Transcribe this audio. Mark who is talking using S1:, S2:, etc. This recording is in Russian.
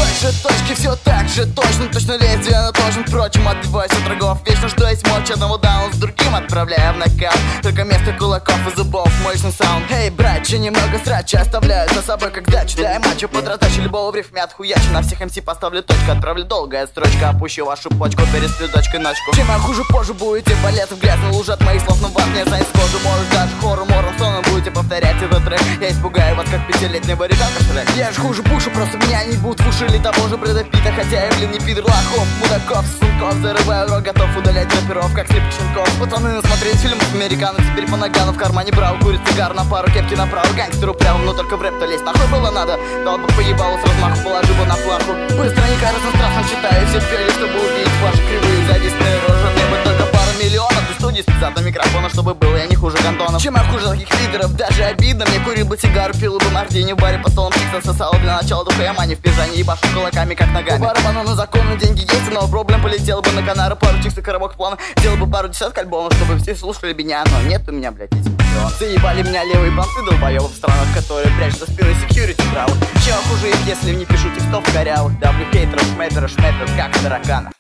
S1: же точки, все так же точно. Точно лезвие натожен, впрочем, отбиваюсь от врагов. Вечно жду из мочи одного дауна с другим, отправляя в нокаут. Только вместо кулаков и зубов мощный саунд. Эй, братья, немного срача оставляют за собой как дачу. Дай мачо подротачу, любого в рифме отхуячу. На всех МС поставлю точку, отправлю долгая строчка. Опущу вашу почку, пересплю дочкой ночку. Чем я хуже позже будете валяться в грязь, но лужи от моих слов, но вас не знает кожу. Может даже хоррор, стоном будете повторять этот трек. Я испугаю вас, как пятилетнего ребенка Шрек. Я же хуже пушу, просто меня не будут в уши или того же Брэда Питта. Хотя я, блин, не пидор, лохов, мудаков, сунков. Зарываю рот, готов удалять рэперов, как слепых щенков. Пацаны насмотрелись фильмов американцев, теперь по нагану в кармане брал. Курит цигар на пару, кепки направо, гангстеру прямо. Но только в рэп-то лезть нахуй было надо. Дал бы поебалу с размаху, положил бы на плаху. Быстренько, разнострастно читаю все пели, чтобы увидеть ваши кривые завистные рожи. Мне бы только пару миллионов и студии специально до микрофона, чтобы был я не хуже Гантонов. Чем я хуже таких лидеров, даже обидно. Мне курил бы сигару, пил бы мартини в баре, по столам чикса сосал для начала духа я мани в пижане, ебашу кулаками, как ногами. Барабану на закону, деньги есть, но проблем полетел бы на Канары, пару чикс и коробок плана. Сделал бы пару десяток альбомов, чтобы все слушали меня, но нет у меня, блядь, этих миллионов. Заебали меня левые банты долбоёбов в странах, которые прячут за спиной секьюрити правых. Чем хуже их, если не пишу текстов корявых. Давлю хейтеров, шметеров, как тараканов.